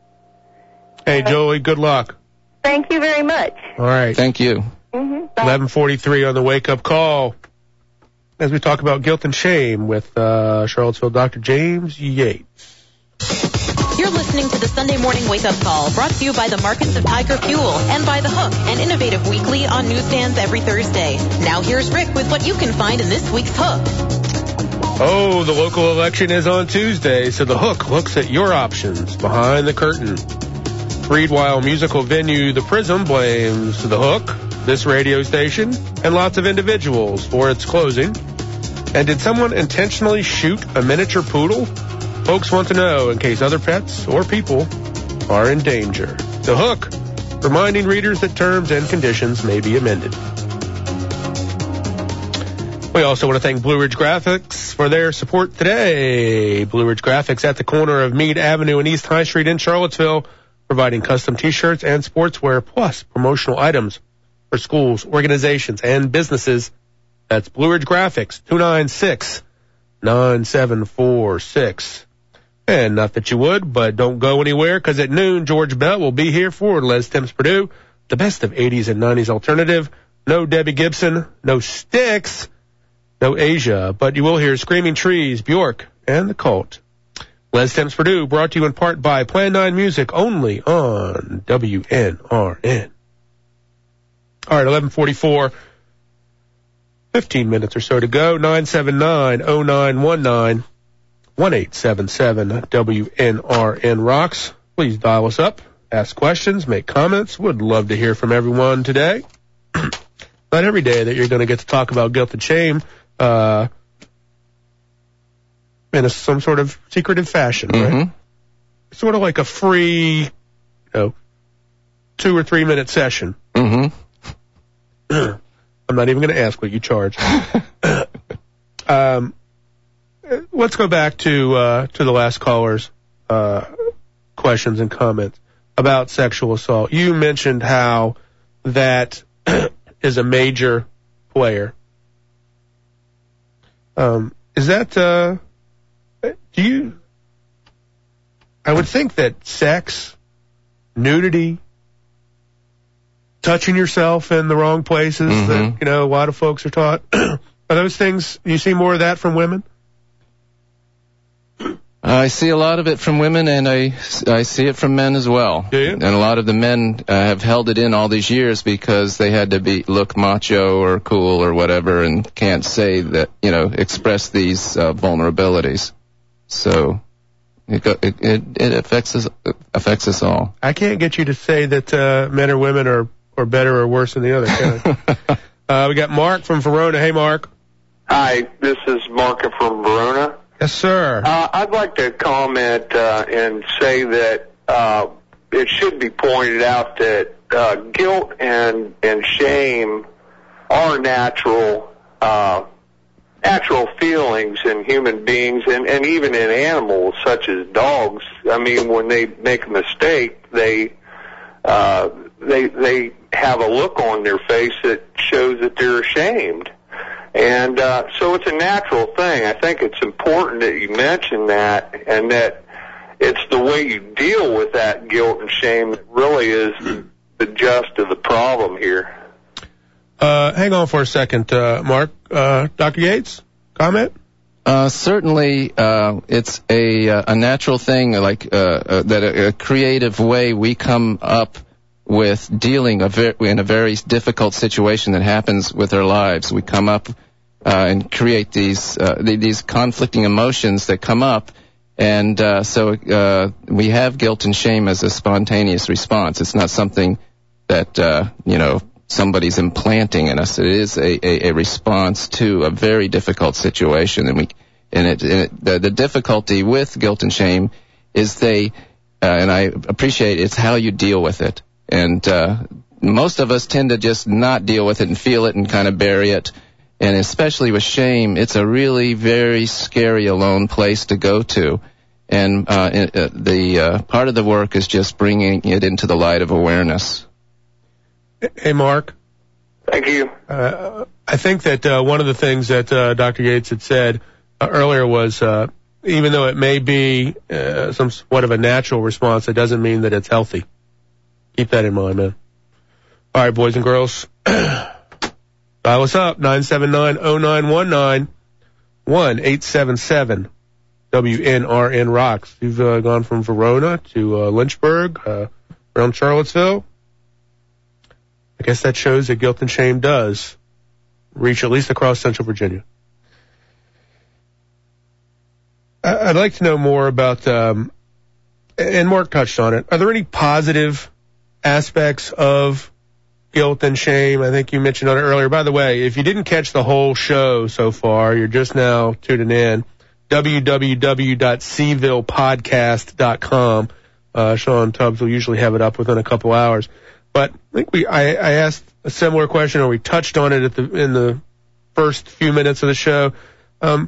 Hey, Joey, good luck. Thank you very much. All right. Thank you. Mm-hmm. eleven forty-three on the wake-up call as we talk about guilt and shame with uh, Charlottesville Doctor James Yates. You're listening to the Sunday Morning Wake Up Call, brought to you by the Markets of Tiger Fuel and by The Hook, an innovative weekly on newsstands every Thursday. Now here's Rick with what you can find in this week's Hook. Oh, the local election is on Tuesday, so The Hook looks at your options behind the curtain. Reedwile musical venue The Prism blames The Hook, this radio station, and lots of individuals for its closing. And did someone intentionally shoot a miniature poodle? Folks want to know in case other pets or people are in danger. The Hook, reminding readers that terms and conditions may be amended. We also want to thank Blue Ridge Graphics for their support today. Blue Ridge Graphics at the corner of Meade Avenue and East High Street in Charlottesville, providing custom T-shirts and sportswear plus promotional items for schools, organizations, and businesses. That's Blue Ridge Graphics, two nine six, nine seven four six. And not that you would, but don't go anywhere, because at noon, George Bell will be here for Les Timms Purdue, the best of eighties and nineties alternative. No Debbie Gibson, no Styx, no Asia, but you will hear Screaming Trees, Bjork, and The Cult. Les Timms Purdue, brought to you in part by Plan nine Music, only on W N R N. All right, eleven forty-four, fifteen minutes or so to go. nine seven nine, oh nine one nine, one eight seven seven W N R N rocks. Please dial us up, ask questions, make comments. Would love to hear from everyone today. Not every day that you're going to get to talk about guilt and shame uh, in a, some sort of secretive fashion, right? Mm-hmm. Sort of like a free, you know, two or three minute session. Mm-hmm. I'm not even going to ask what you charge. um, let's go back to uh, to the last caller's uh, questions and comments about sexual assault. You mentioned how that is a major player. Um, is that uh, do you I would think that sex, nudity, touching yourself in the wrong places Mm-hmm. that, you know, a lot of folks are taught, are those things, you see more of that from women? I see a lot of it from women, and I, I see it from men as well. Do you? And a lot of the men uh, have held it in all these years because they had to be look macho or cool or whatever, and can't say that, you know, express these uh, vulnerabilities. So it, go, it it it affects us affects us all. I can't get you to say that uh, men or women are, are better or worse than the other, can I? uh, we got Mark from Verona. Hey, Mark. Hi, this is Mark from Verona. Yes, sir. Uh, I'd like to comment uh, and say that uh, it should be pointed out that uh, guilt and, and shame are natural uh, natural feelings in human beings and, and even in animals such as dogs. I mean, when they make a mistake, they uh, they they have a look on their face that shows that they're ashamed. And uh, so it's a natural thing. I think it's important that you mention that, and that it's the way you deal with that guilt and shame that really is the gist of the problem here. Uh, hang on for a second, uh, Mark. Uh, Doctor Yates, comment? Uh, certainly, uh, it's a uh, a natural thing, like uh, uh, that a, a creative way we come up with dealing a ver- in a very difficult situation that happens with our lives. We come up uh, and create these uh, these conflicting emotions that come up, and uh, so uh, we have guilt and shame as a spontaneous response. It's not something that uh, you know somebody's implanting in us. It is a, a, a response to a very difficult situation, and we and it, and it the, the difficulty with guilt and shame is they uh, and I appreciate it's how you deal with it. And uh, most of us tend to just not deal with it and feel it and kind of bury it. And especially with shame, it's a really very scary, alone place to go to. And uh, it, uh, the uh, part of the work is just bringing it into the light of awareness. Hey, Mark. Thank you. Uh, I think that uh, one of the things that uh, Doctor Yates had said uh, earlier was uh, even though it may be uh, some sort of a natural response, it doesn't mean that it's healthy. Keep that in mind, man. All right, boys and girls. Dial us up, nine seven nine, oh nine one nine, one eight seven seven, W N R N rocks. You've uh, gone from Verona to uh, Lynchburg, uh, around Charlottesville. I guess that shows that guilt and shame does reach at least across Central Virginia. I'd like to know more about, um, and Mark touched on it, are there any positive aspects of guilt and shame? I think you mentioned on it earlier. By the way, if you didn't catch the whole show so far, you're just now tuning in, w w w dot seville podcast dot com. Uh, Sean Tubbs will usually have it up within a couple hours. But I think we, I, I asked a similar question, or we touched on it at the, in the first few minutes of the show. Um,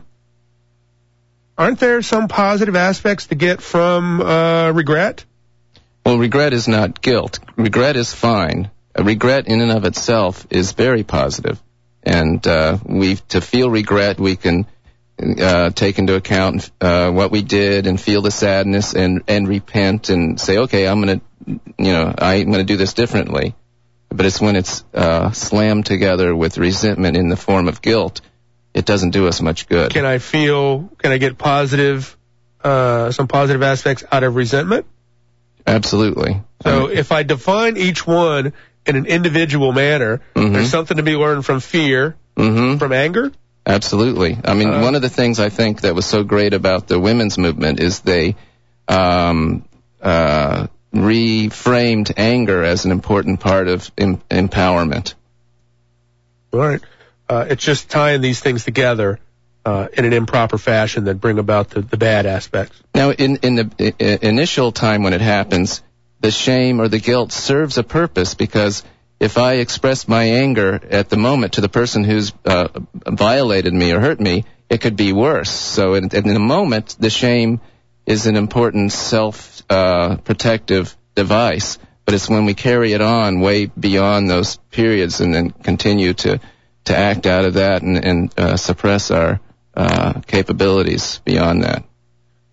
aren't there some positive aspects to get from uh, regret? Well, regret is not guilt. Regret is fine. A regret in and of itself is very positive. And uh, we, to feel regret, we can uh, take into account uh, what we did and feel the sadness and, and repent and say, okay, I'm going to, you know, I'm going to do this differently. But it's when it's uh, slammed together with resentment in the form of guilt, it doesn't do us much good. Can I feel, can I get positive, uh, some positive aspects out of resentment? Absolutely. So if I define each one in an individual manner, mm-hmm. there's something to be learned from fear, mm-hmm. from anger? Absolutely. I mean, uh, one of the things I think that was so great about the women's movement is they um, uh, reframed anger as an important part of em- empowerment. All right. Uh, it's just tying these things together uh, in an improper fashion that bring about the, the bad aspects. Now, in, in the I- initial time when it happens, the shame or the guilt serves a purpose, because if I express my anger at the moment to the person who's uh, violated me or hurt me, it could be worse. So in, in the moment, the shame is an important self-protective uh, device, but it's when we carry it on way beyond those periods and then continue to, to act out of that and, and uh, suppress our uh, capabilities beyond that.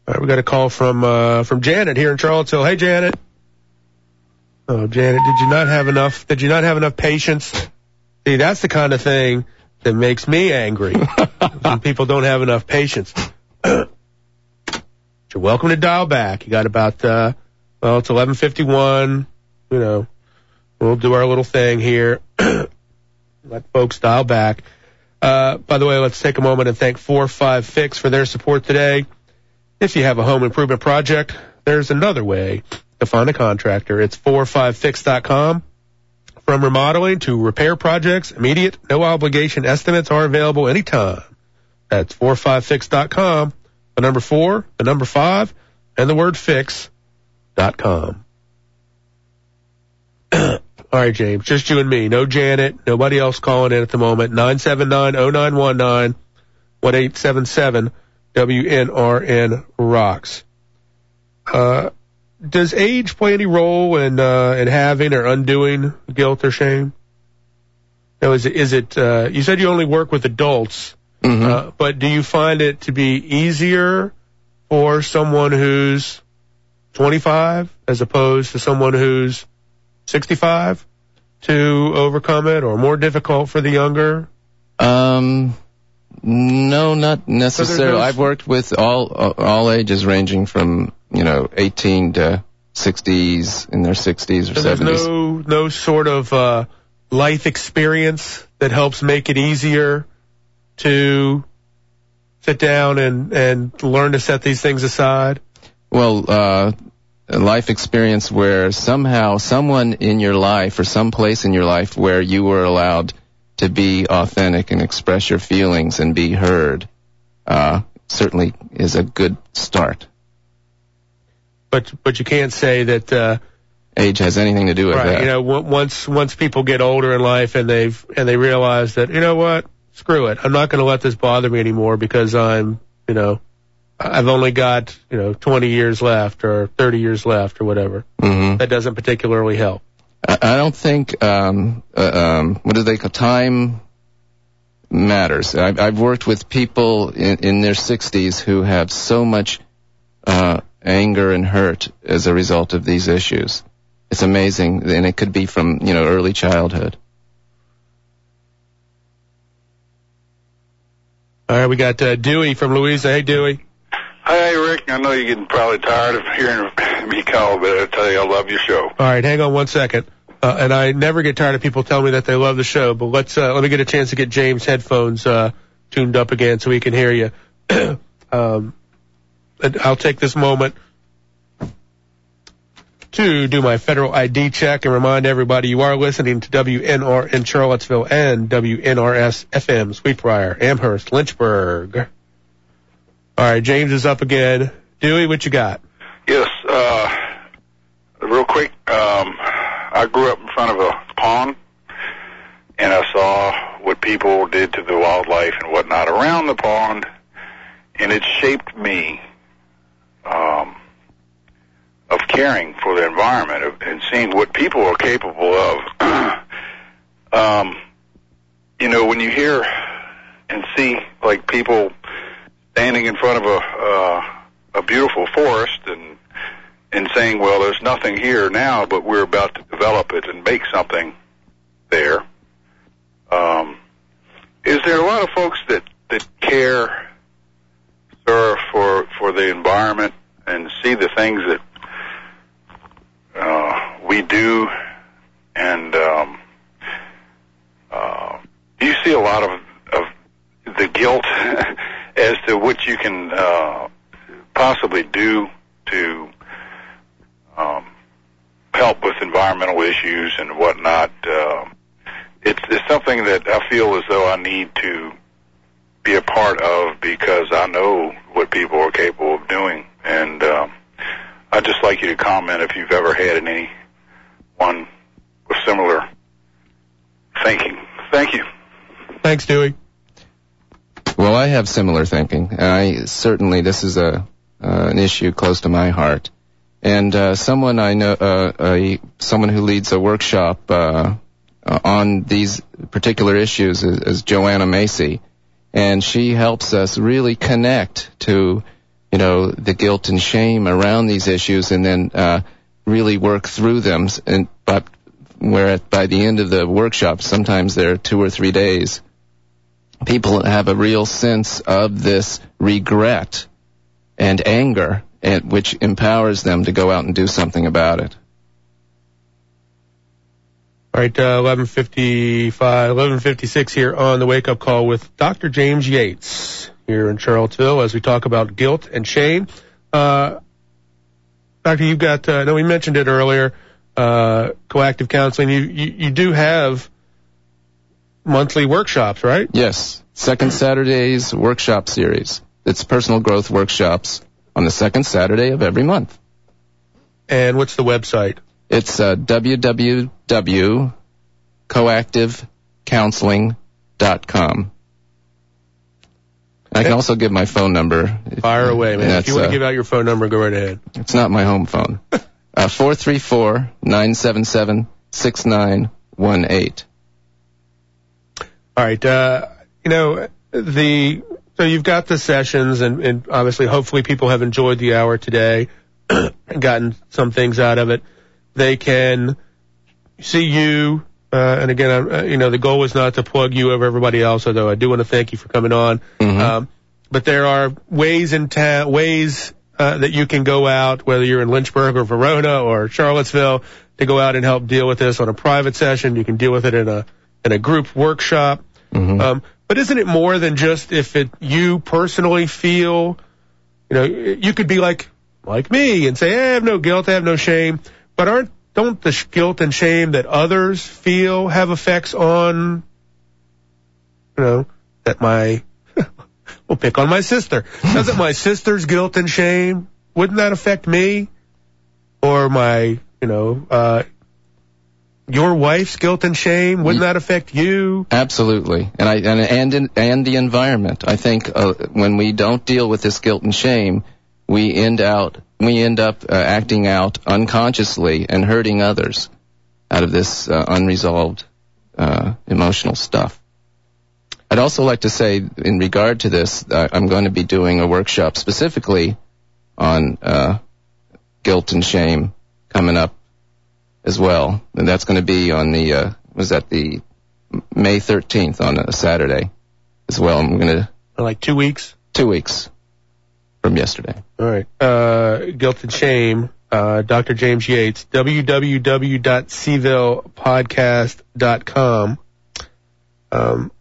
All right, we got a call from uh, from Janet here in Charlottesville. Hey, Janet. Oh, Janet, did you not have enough? Did you not have enough patience? See, that's the kind of thing that makes me angry when people don't have enough patience. You're welcome to dial back. You got about uh, well, it's eleven fifty-one. You know, we'll do our little thing here. Let folks dial back. Uh, by the way, let's take a moment and thank four five Fix for their support today. If you have a home improvement project, there's another way to find a contractor. It's four five fix dot com. From remodeling to repair projects, immediate, no obligation estimates are available anytime. That's four five fix dot com. The number four, the number five, and the word fix dot com. All right, James, just you and me. No Janet, nobody else calling in at the moment. nine seven nine, oh nine one nine, one eight seven seven, W N R N rocks. Uh, does age play any role in uh, in having or undoing guilt or shame? Now, is it, is it uh, you said you only work with adults, mm-hmm. uh, but do you find it to be easier for someone who's twenty-five as opposed to someone who's sixty-five to overcome it, or more difficult for the younger? Um, no, not necessarily. So I've worked with all all ages, ranging from you know eighteen to sixties, in their sixties or so seventies. There's no no sort of uh, life experience that helps make it easier to sit down and and learn to set these things aside. Well, uh. A life experience where somehow someone in your life or some place in your life where you were allowed to be authentic and express your feelings and be heard uh, certainly is a good start. But but you can't say that uh, age has anything to do with right, that. You know, once once people get older in life and they've and they realize that, you know what, screw it, I'm not going to let this bother me anymore because I'm, you know, I've only got, you know, twenty years left or thirty years left or whatever. Mm-hmm. That doesn't particularly help. I, I don't think, um, uh, um, what do they call, time matters. I've, I've worked with people in, in their sixties who have so much uh, anger and hurt as a result of these issues. It's amazing, and it could be from, you know, early childhood. All right, we got uh, Dewey from Louisa. Hey, Dewey. Hey, Rick, I know you're getting probably tired of hearing me call, but I tell you, I love your show. All right, hang on one second. Uh, and I never get tired of people telling me that they love the show, but let's uh, let me get a chance to get James' headphones uh, tuned up again so he can hear you. um, and I'll take this moment to do my federal I D check and remind everybody you are listening to W N R in Charlottesville and W N R S F M, Sweetbriar, Amherst, Lynchburg. All right, James is up again. Dewey, what you got? Yes, uh, real quick, um, I grew up in front of a pond, and I saw what people did to the wildlife and whatnot around the pond, and it shaped me um, of caring for the environment and seeing what people are capable of. um, you know, when you hear and see, like, people standing in front of a uh, a beautiful forest and and saying, well, there's nothing here now, but we're about to develop it and make something there. Um, is there a lot of folks that, that care, sir, for for the environment and see the things that uh, we do? And um, uh, do you see a lot of, of the guilt as to what you can uh, possibly do to um, help with environmental issues and whatnot? Uh, it's, it's something that I feel as though I need to be a part of because I know what people are capable of doing. And um, I'd just like you to comment if you've ever had anyone with similar thinking. Thank you. Thanks, Dewey. Well, I have similar thinking. I certainly, this is a uh, an issue close to my heart. And uh, someone I know, uh, a, someone who leads a workshop uh, on these particular issues is, is Joanna Macy, and she helps us really connect to you know, the guilt and shame around these issues, and then uh, really work through them. And but where at, by the end of the workshop, sometimes there are two or three days, people have a real sense of this regret and anger, and which empowers them to go out and do something about it. All right, uh, eleven fifty-five, eleven fifty-six here on the Wake Up Call with Doctor James Yates here in Charlottesville as we talk about guilt and shame. Uh, Doctor, you've got, uh, no, we mentioned it earlier, uh, coactive counseling. You, you, you do have monthly workshops, right? Yes, second Saturday's workshop series. It's personal growth workshops on the second Saturday of every month. And what's the website? It's uh, w w w dot coactive counseling dot com. I can also give my phone number. Fire away, man. If you want to uh, give out your phone number, go right ahead. It's not my home phone. uh, four three four, nine seven seven, six nine one eight. All right. Uh, you know, the so you've got the sessions, and, and obviously, hopefully, people have enjoyed the hour today and gotten some things out of it. They can see you, uh, and again, uh, you know, the goal is not to plug you over everybody else, although I do want to thank you for coming on. Mm-hmm. Um, but there are ways in town, ways uh, that you can go out, whether you're in Lynchburg or Verona or Charlottesville, to go out and help deal with this on a private session. You can deal with it in a in a group workshop. Mm-hmm. Um, but isn't it more than just if it you personally feel, you know, you could be like like me and say, hey, I have no guilt, I have no shame. But aren't don't the guilt and shame that others feel have effects on, you know, that my, we'll pick on my sister. Doesn't my sister's guilt and shame, wouldn't that affect me? Or my, you know, uh, your wife's guilt and shame, wouldn't that affect you? Absolutely. And I and and, in, and the environment. I think uh, when we don't deal with this guilt and shame, we end out we end up uh, acting out unconsciously and hurting others out of this uh, unresolved uh, emotional stuff. I'd also like to say, in regard to this, uh, I'm going to be doing a workshop specifically on uh, guilt and shame coming up as well, and that's going to be on the uh, was that the May thirteenth on a Saturday as well. I'm going to like two weeks. Two weeks. From yesterday. All right. Uh, guilt and shame, uh, Doctor James Yates, w w w dot seville podcast dot com. Um,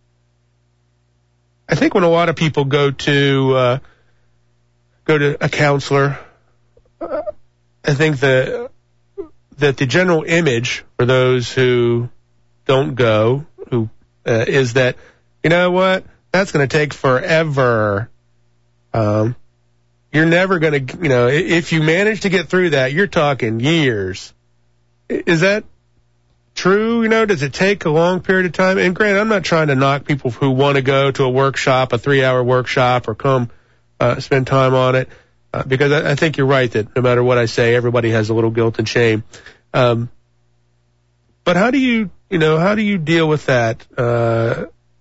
I think when a lot of people go to, uh, go to a counselor, uh, I think that, that the general image for those who don't go, who, uh, is that, you know what, that's going to take forever. Um, you're never going to, you know, if you manage to get through that, you're talking years. Is that true? You know, does it take a long period of time? And granted, I'm not trying to knock people who want to go to a workshop, a three-hour workshop, or come uh, spend time on it, uh, because I, I think you're right that no matter what I say, everybody has a little guilt and shame. Um, but how do you, you know, how do you deal with that? Uh,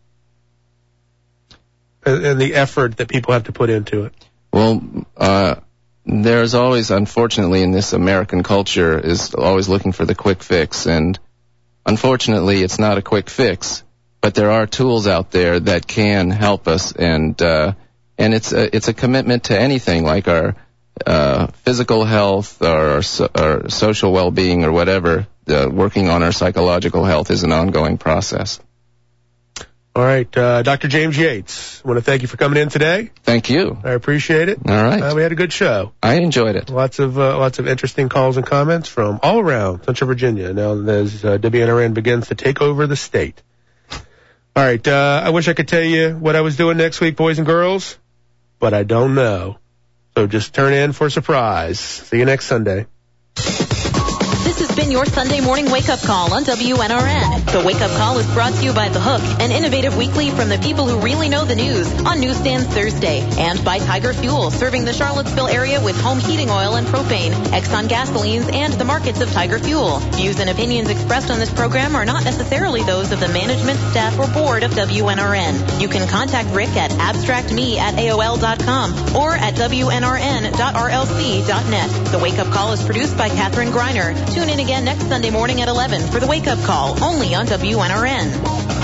and the effort that people have to put into it? Well, uh, there's always, unfortunately, in this American culture, is always looking for the quick fix. And unfortunately, it's not a quick fix. But there are tools out there that can help us. And uh, and it's a, it's a commitment to anything, like our uh, physical health or our, so, our social well-being or whatever. Uh, working on our psychological health is an ongoing process. All right, uh, Doctor James Yates, I want to thank you for coming in today. Thank you. I appreciate it. All right. Uh, we had a good show. I enjoyed it. Lots of uh, lots of interesting calls and comments from all around Central Virginia. Now, as uh, W N R N begins to take over the state. All right, uh, I wish I could tell you what I was doing next week, boys and girls, but I don't know. So just turn in for a surprise. See you next Sunday. This has been your Sunday morning wake-up call on W N R N. The Wake Up Call is brought to you by The Hook, an innovative weekly from the people who really know the news, on Newsstands Thursday, and by Tiger Fuel, serving the Charlottesville area with home heating oil and propane, Exxon gasolines, and the markets of Tiger Fuel. Views and opinions expressed on this program are not necessarily those of the management, staff, or board of W N R N. You can contact Rick at abstractme at A O L dot com or at W N R N dot R L C dot net. The Wake Up Call is produced by Katherine Griner. Tune in again next Sunday morning at eleven for The Wake Up Call, only on W N R N.